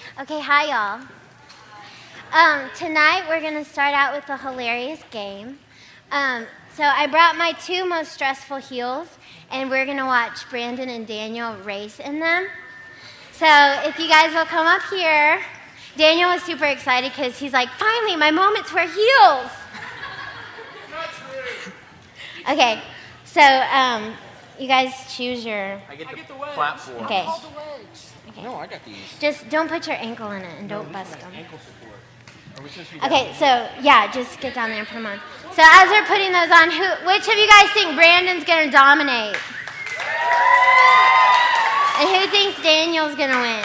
Okay, hi y'all. Tonight we're gonna start out with a hilarious game. So I brought my two most stressful heels, and we're gonna watch Brandon and Daniel race in them. So if you guys will come up here, Daniel was super excited because he's like, finally, my moment to wear heels. Not true. Okay, so you guys choose your. I get the wedge. Platform. Okay. Call the wedge. Okay. No, I got these. Just don't put your ankle in it and don't bust them. Ankle support. Are we supposed to be Okay, so yeah, just get down there and put them on. So as they're putting those on, which of you guys think Brandon's gonna dominate? And who thinks Daniel's gonna win?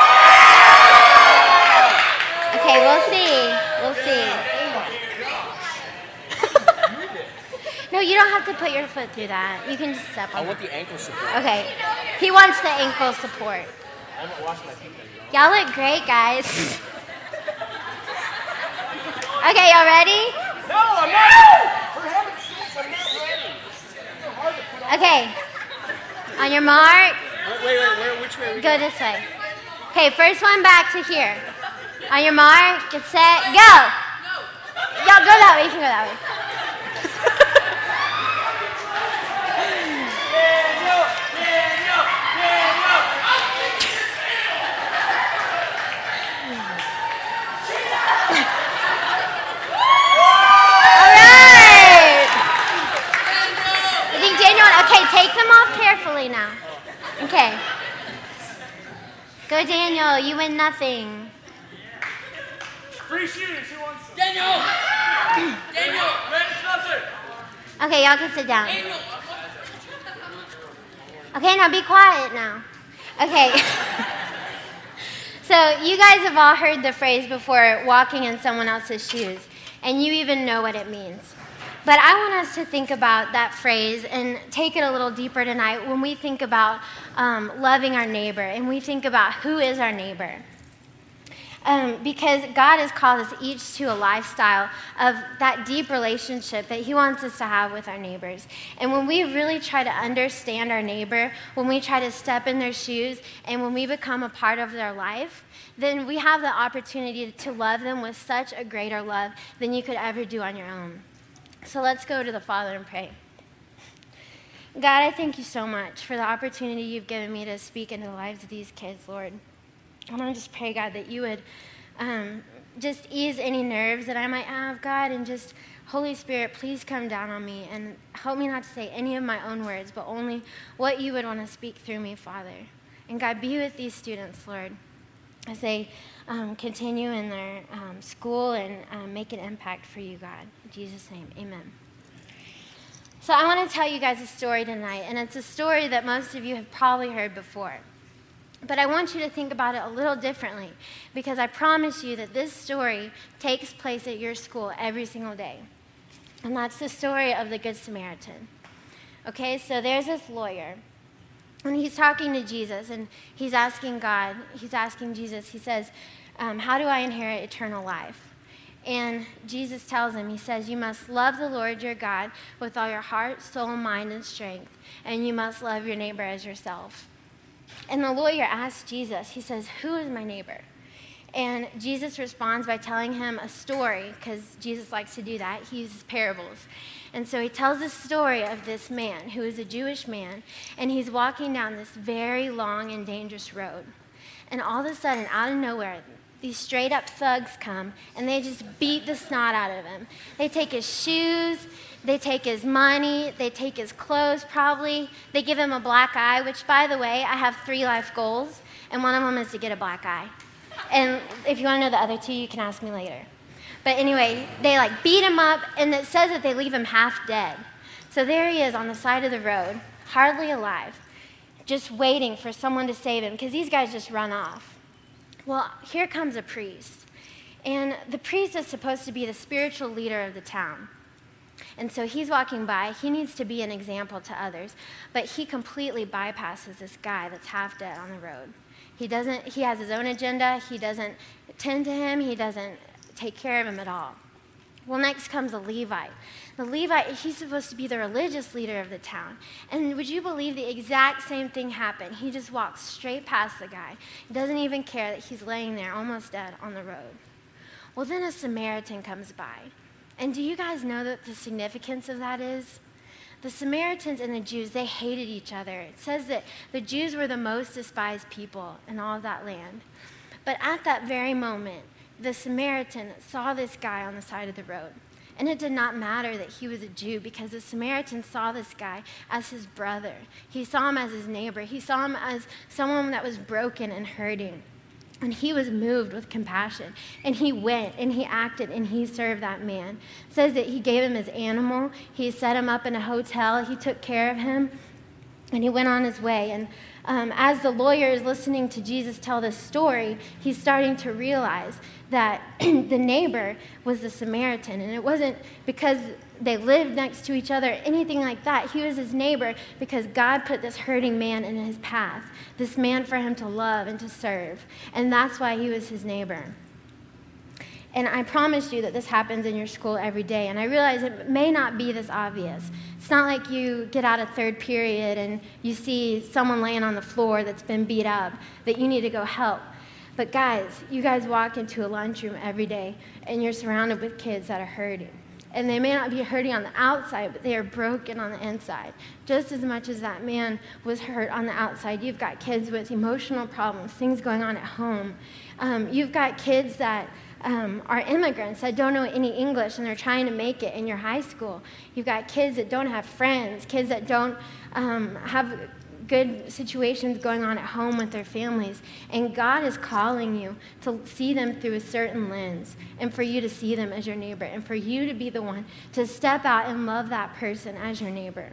Okay, we'll see. We'll see. No, you don't have to put your foot through that. You can just step I on it. want the ankle support. Okay. He wants the ankle support. I haven't washed my feet yet. Y'all look great, guys. Okay, y'all ready? No, I'm not. For heaven's sakes, I'm not ready. It's so hard to put on. Okay. On your mark, Wait, which way are we go this way. Okay, first one back to here. On your mark, get set, go. Y'all go that way. You can go that way. All right. I think Daniel. Okay, take them off carefully now. Okay. Go, Daniel. You win nothing. Free shoes. Who wants some? Daniel! Daniel! Okay, y'all can sit down. Okay, now be quiet now. Okay. So you guys have all heard the phrase before, walking in someone else's shoes, and you even know what it means. But I want us to think about that phrase and take it a little deeper tonight when we think about loving our neighbor and we think about who is our neighbor. Because God has called us each to a lifestyle of that deep relationship that He wants us to have with our neighbors. And when we really try to understand our neighbor, when we try to step in their shoes, and when we become a part of their life, then we have the opportunity to love them with such a greater love than you could ever do on your own. So let's go to the Father and pray. God, I thank you so much for the opportunity you've given me to speak into the lives of these kids, Lord. I want to just pray, God, that you would just ease any nerves that I might have, God, and just, Holy Spirit, please come down on me and help me not to say any of my own words, but only what you would want to speak through me, Father. And God, be with these students, Lord, as they continue in their school and make an impact for you, God. In Jesus' name, amen. So I want to tell you guys a story tonight, and it's a story that most of you have probably heard before. But I want you to think about it a little differently, because I promise you that this story takes place at your school every single day. And that's the story of the Good Samaritan. Okay, so there's this lawyer, and he's talking to Jesus, and he's asking Jesus, he says, how do I inherit eternal life? And Jesus tells him, he says, you must love the Lord your God with all your heart, soul, mind, and strength, and you must love your neighbor as yourself. And the lawyer asks Jesus, he says, who is my neighbor? And Jesus responds by telling him a story, because Jesus likes to do that. He uses parables. And so he tells the story of this man who is a Jewish man, and he's walking down this very long and dangerous road. And all of a sudden, out of nowhere, these straight up thugs come, and they just beat the snot out of him. They take his shoes, they take his money, they take his clothes probably. They give him a black eye, which, by the way, I have 3 life goals, and one of them is to get a black eye. And if you want to know the other 2, you can ask me later. But anyway, they beat him up, and it says that they leave him half dead. So there he is on the side of the road, hardly alive, just waiting for someone to save him, because these guys just run off. Well, here comes a priest. And the priest is supposed to be the spiritual leader of the town. And so he's walking by. He needs to be an example to others. But he completely bypasses this guy that's half dead on the road. He has his own agenda. He doesn't tend to him. He doesn't take care of him at all. Well, next comes a Levite. The Levite, he's supposed to be the religious leader of the town. And would you believe the exact same thing happened? He just walks straight past the guy. He doesn't even care that he's laying there almost dead on the road. Well, then a Samaritan comes by. And do you guys know what the significance of that is? The Samaritans and the Jews, they hated each other. It says that the Jews were the most despised people in all of that land. But at that very moment, the Samaritan saw this guy on the side of the road. And it did not matter that he was a Jew, because the Samaritan saw this guy as his brother. He saw him as his neighbor. He saw him as someone that was broken and hurting. And he was moved with compassion. And he went and he acted and he served that man. It says that he gave him his animal. He set him up in a hotel. He took care of him. And he went on his way. And as the lawyer is listening to Jesus tell this story, he's starting to realize that the neighbor was the Samaritan. And it wasn't because they lived next to each other, anything like that. He was his neighbor because God put this hurting man in his path, this man for him to love and to serve. And that's why he was his neighbor. And I promise you that this happens in your school every day. And I realize it may not be this obvious. It's not like you get out of third period and you see someone laying on the floor that's been beat up that you need to go help. But guys, you guys walk into a lunchroom every day and you're surrounded with kids that are hurting. And they may not be hurting on the outside, but they are broken on the inside. Just as much as that man was hurt on the outside, you've got kids with emotional problems, things going on at home. You've got kids that are immigrants that don't know any English and they're trying to make it in your high school. You've got kids that don't have friends, kids that don't have good situations going on at home with their families. And God is calling you to see them through a certain lens and for you to see them as your neighbor and for you to be the one to step out and love that person as your neighbor.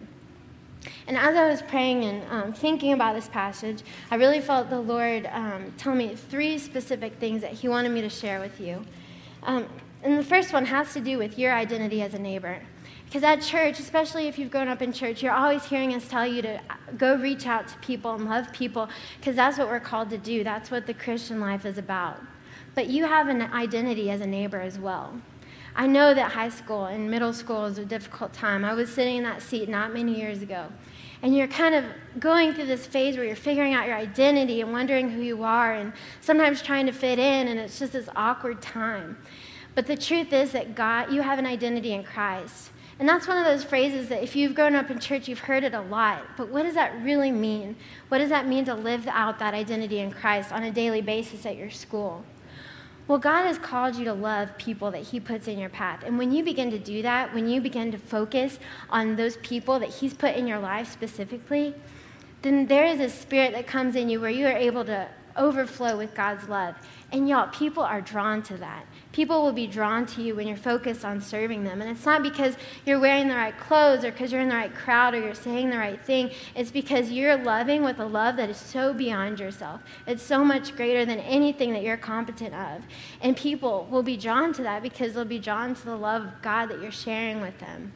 And as I was praying and thinking about this passage, I really felt the Lord tell me 3 specific things that he wanted me to share with you. And the first one has to do with your identity as a neighbor. Because at church, especially if you've grown up in church, you're always hearing us tell you to go reach out to people and love people, because that's what we're called to do. That's what the Christian life is about. But you have an identity as a neighbor as well. I know that high school and middle school is a difficult time. I was sitting in that seat not many years ago. And you're kind of going through this phase where you're figuring out your identity and wondering who you are and sometimes trying to fit in, and it's just this awkward time. But the truth is that you have an identity in Christ. And that's one of those phrases that if you've grown up in church, you've heard it a lot. But what does that really mean? What does that mean to live out that identity in Christ on a daily basis at your school? Well, God has called you to love people that he puts in your path. And when you begin to do that, when you begin to focus on those people that he's put in your life specifically, then there is a spirit that comes in you where you are able to overflow with God's love. And y'all, people are drawn to that. People will be drawn to you when you're focused on serving them. And it's not because you're wearing the right clothes or because you're in the right crowd or you're saying the right thing. It's because you're loving with a love that is so beyond yourself. It's so much greater than anything that you're competent of. And people will be drawn to that because they'll be drawn to the love of God that you're sharing with them.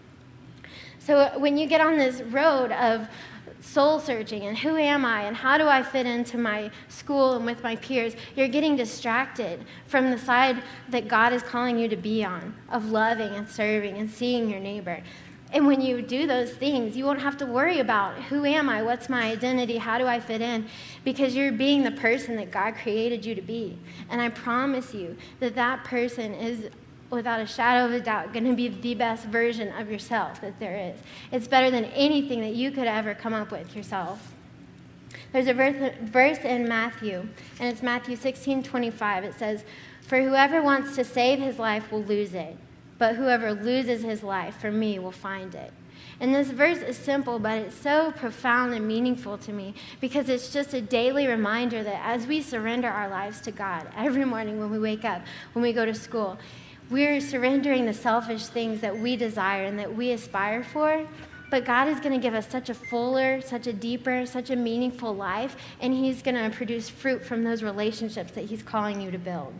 So when you get on this road of soul searching and who am I and how do I fit into my school and with my peers, you're getting distracted from the side that God is calling you to be on, of loving and serving and seeing your neighbor. And when you do those things, you won't have to worry about who am I, what's my identity, how do I fit in, because you're being the person that God created you to be. And I promise you that that person is, without a shadow of a doubt, going to be the best version of yourself that there is. It's better than anything that you could ever come up with yourself. There's a verse in Matthew, and it's Matthew 16:25. It says, "For whoever wants to save his life will lose it, but whoever loses his life for me will find it." And this verse is simple, but it's so profound and meaningful to me because it's just a daily reminder that as we surrender our lives to God every morning when we wake up, when we go to school, we're surrendering the selfish things that we desire and that we aspire for, but God is going to give us such a fuller, such a deeper, such a meaningful life, and he's going to produce fruit from those relationships that he's calling you to build.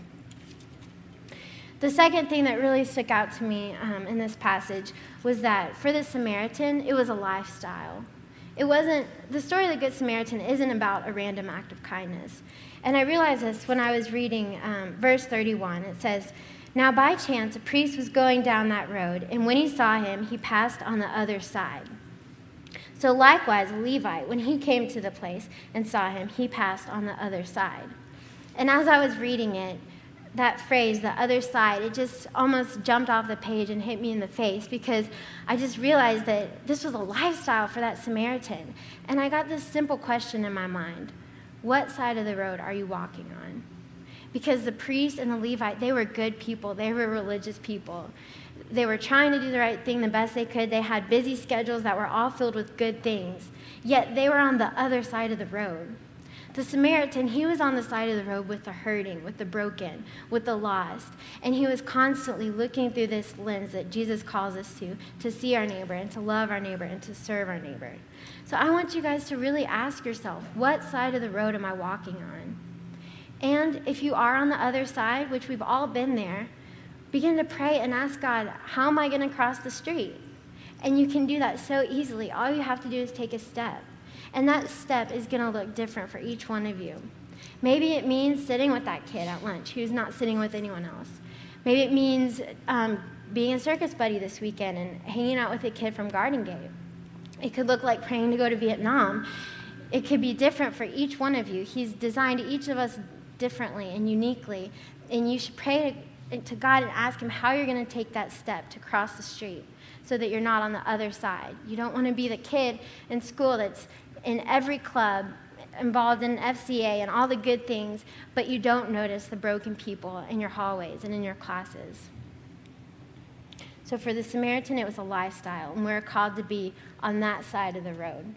The second thing that really stuck out to me in this passage was that for the Samaritan, it was a lifestyle. The story of the Good Samaritan isn't about a random act of kindness. And I realized this when I was reading verse 31. It says, Now by chance, a priest was going down that road, and when he saw him, he passed on the other side. So likewise, a Levite, when he came to the place and saw him, he passed on the other side. And as I was reading it, that phrase, the other side, it just almost jumped off the page and hit me in the face, because I just realized that this was a lifestyle for that Samaritan. And I got this simple question in my mind: what side of the road are you walking on? Because the priest and the Levite, they were good people. They were religious people. They were trying to do the right thing the best they could. They had busy schedules that were all filled with good things. Yet they were on the other side of the road. The Samaritan, he was on the side of the road with the hurting, with the broken, with the lost. And he was constantly looking through this lens that Jesus calls us to see our neighbor and to love our neighbor and to serve our neighbor. So I want you guys to really ask yourself, what side of the road am I walking on? And if you are on the other side, which we've all been there, begin to pray and ask God, how am I going to cross the street? And you can do that so easily. All you have to do is take a step. And that step is going to look different for each one of you. Maybe it means sitting with that kid at lunch who's not sitting with anyone else. Maybe it means being a circus buddy this weekend and hanging out with a kid from Garden Gate. It could look like praying to go to Vietnam. It could be different for each one of you. He's designed each of us differently and uniquely. And you should pray to God and ask him how you're going to take that step to cross the street so that you're not on the other side. You don't want to be the kid in school that's in every club, involved in FCA and all the good things, but you don't notice the broken people in your hallways and in your classes. So for the Samaritan, it was a lifestyle, and we're called to be on that side of the road.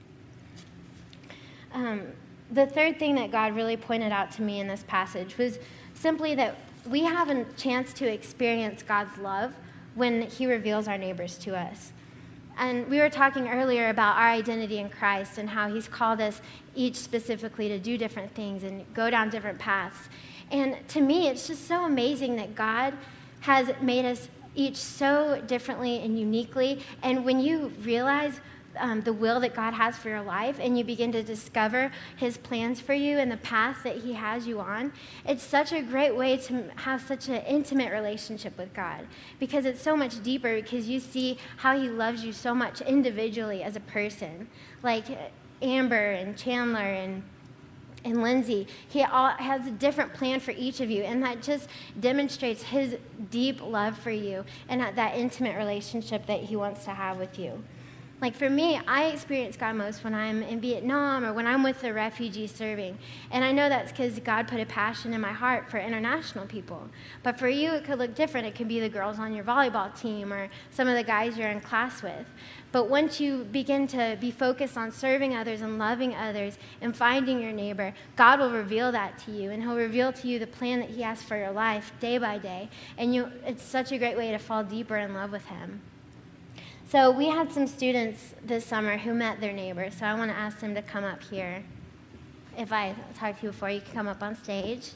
The third thing that God really pointed out to me in this passage was simply that we have a chance to experience God's love when he reveals our neighbors to us. And we were talking earlier about our identity in Christ and how he's called us each specifically to do different things and go down different paths. And to me, it's just so amazing that God has made us each so differently and uniquely. And when you realize the will that God has for your life and you begin to discover his plans for you and the path that he has you on, it's such a great way to have such an intimate relationship with God, because it's so much deeper, because you see how he loves you so much individually as a person. Like Amber and Chandler and Lindsay, he has a different plan for each of you, and that just demonstrates his deep love for you and that intimate relationship that he wants to have with you. Like for me, I experience God most when I'm in Vietnam or when I'm with the refugees serving. And I know that's because God put a passion in my heart for international people. But for you, it could look different. It could be the girls on your volleyball team or some of the guys you're in class with. But once you begin to be focused on serving others and loving others and finding your neighbor, God will reveal that to you. And he'll reveal to you the plan that he has for your life day by day. And it's such a great way to fall deeper in love with him. So we had some students this summer who met their neighbors, so I want to ask them to come up here. If I talked to you before, you can come up on stage.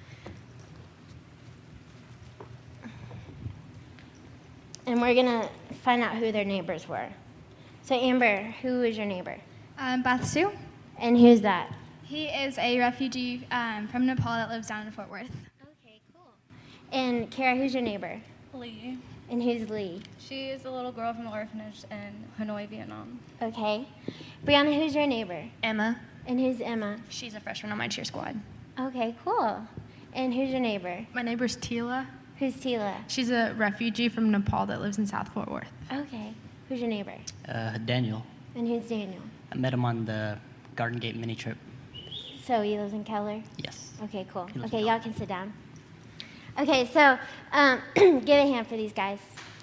And we're going to find out who their neighbors were. So Amber, who is your neighbor? Batsu. And who's that? He is a refugee from Nepal that lives down in Fort Worth. Okay, cool. And Kara, who's your neighbor? Lee. And who's Lee? She is a little girl from the orphanage in Hanoi, Vietnam. Okay. Brianna, who's your neighbor? Emma. And who's Emma? She's a freshman on my cheer squad. Okay, cool. And who's your neighbor? My neighbor's Tila. Who's Tila? She's a refugee from Nepal that lives in South Fort Worth. Okay. Who's your neighbor? Daniel. And who's Daniel? I met him on the Garden Gate mini trip. So he lives in Keller? Yes. Okay, cool. He lives Okay, in y'all can sit down. Okay, so give a hand for these guys.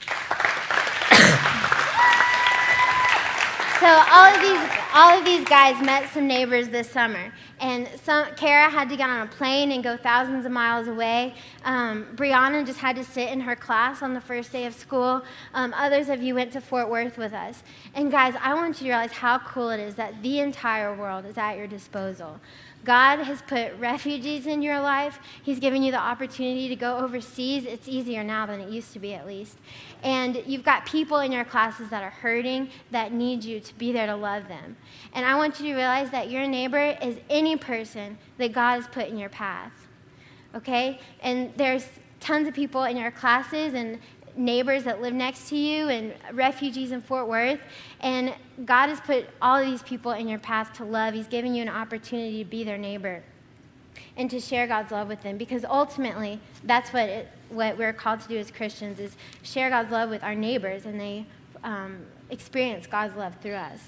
So all of these guys met some neighbors this summer, and Kara had to get on a plane and go thousands of miles away. Brianna just had to sit in her class on the first day of school. Others of you went to Fort Worth with us. And guys, I want you to realize how cool it is that the entire world is at your disposal. God has put refugees in your life. He's given you the opportunity to go overseas. It's easier now than it used to be, at least. And you've got people in your classes that are hurting, that need you to be there to love them. And I want you to realize that your neighbor is any person that God has put in your path. Okay? And there's tons of people in your classes and neighbors that live next to you and refugees in Fort Worth. And God has put all of these people in your path to love. He's given you an opportunity to be their neighbor and to share God's love with them, because ultimately that's what we're called to do as Christians, is share God's love with our neighbors, and they experience God's love through us.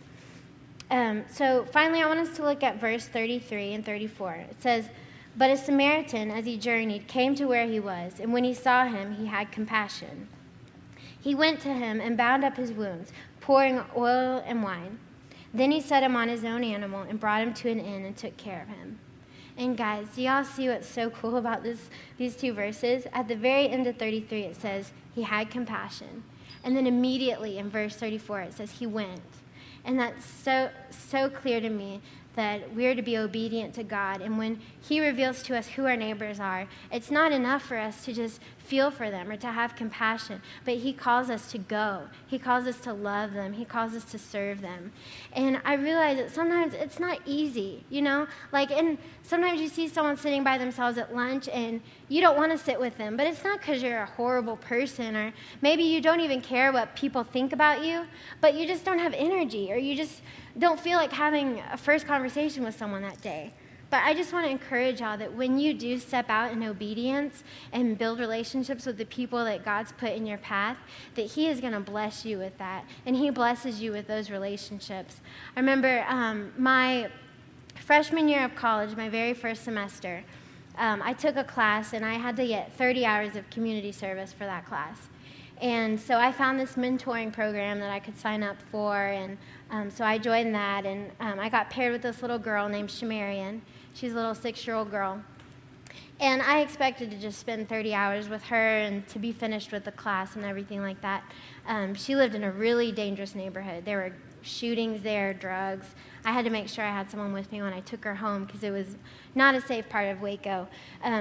So finally, I want us to look at verse 33 and 34. It says, "But a Samaritan, as he journeyed, came to where he was, and when he saw him, he had compassion. He went to him and bound up his wounds, pouring oil and wine. Then he set him on his own animal and brought him to an inn and took care of him." And guys, do y'all see what's so cool about these two verses? At the very end of 33, it says he had compassion. And then immediately in verse 34, it says he went. And that's so clear to me that we're to be obedient to God. And when he reveals to us who our neighbors are, it's not enough for us to just feel for them or to have compassion, but he calls us to go. He calls us to love them. He calls us to serve them. And I realize that sometimes it's not easy, you know? And sometimes you see someone sitting by themselves at lunch and you don't want to sit with them, but it's not because you're a horrible person, or maybe you don't even care what people think about you, but you just don't have energy, or you just don't feel like having a first conversation with someone that day. But I just want to encourage y'all that when you do step out in obedience and build relationships with the people that God's put in your path, that he is going to bless you with that, and he blesses you with those relationships. I remember my freshman year of college, my very first semester, I took a class, and I had to get 30 hours of community service for that class. And so I found this mentoring program that I could sign up for, and so I joined that, and I got paired with this little girl named Shamarian. She's a little 6-year-old girl. And I expected to just spend 30 hours with her and to be finished with the class and everything like that. She lived in a really dangerous neighborhood. There were shootings there, drugs. I had to make sure I had someone with me when I took her home because it was not a safe part of Waco.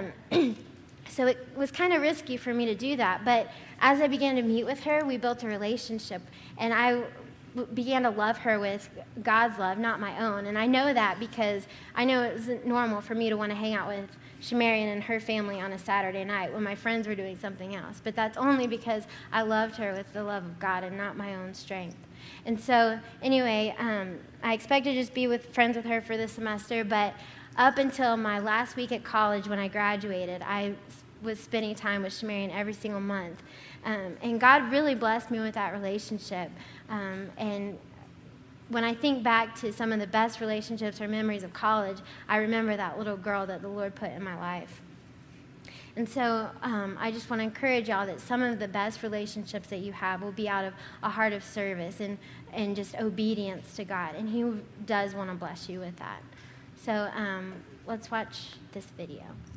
So it was kind of risky for me to do that. But as I began to meet with her, we built a relationship, and I began to love her with God's love, not my own. And I know that because I know it wasn't normal for me to want to hang out with Shamarian and her family on a Saturday night when my friends were doing something else. But that's only because I loved her with the love of God and not my own strength. And so anyway, I expected to just be friends with her for the semester, but up until my last week at college when I graduated, I was spending time with Shamarian every single month. And God really blessed me with that relationship. And when I think back to some of the best relationships or memories of college, I remember that little girl that the Lord put in my life. And so I just want to encourage y'all that some of the best relationships that you have will be out of a heart of service and just obedience to God. And he does want to bless you with that. So let's watch this video.